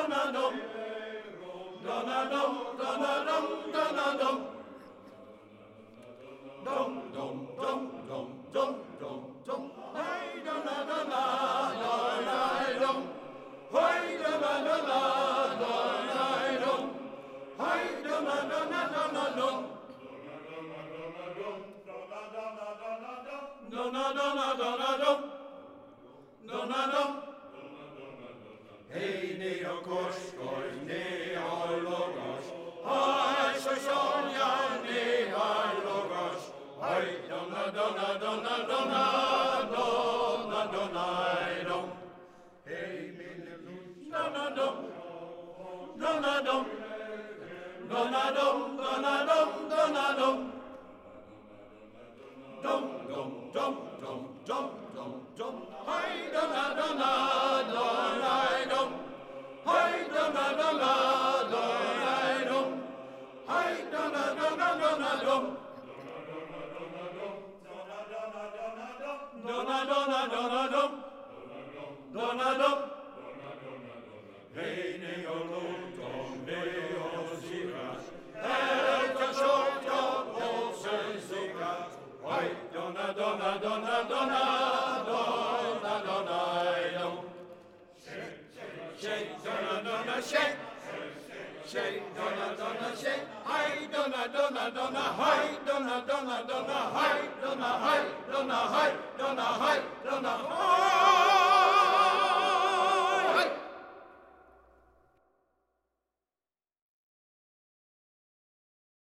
Hej, ni och korskoj, ni har logos. Hej, så sjönja, ni har logos. Hej, donna, donna, donna, donna, donna, donna, dom. Hej, minne, donna, dom, donna, dom, donna, dom, donna, dom, donna, dom. Dom, dom, dom, dom, dom, dom, dom. Hej, donna, donna, donna, dom. Hej, donna, donna, donna, dom. Hej, donna, donna, donna, dom. Donna, donna, donna, dom. Donna, dom. Hej, ni och lodom, ni och siras. Hej, kanskort, jag och sen siras. Hej, donna, donna, donna, donna, donna, donna, dom. Shake, donna, donna, shake. Shake, donna, donna, shake. Hej, donna, donna, donna, hej, donna, donna, donna, hej, donna, hej, donna, hej, donna, hej, donna,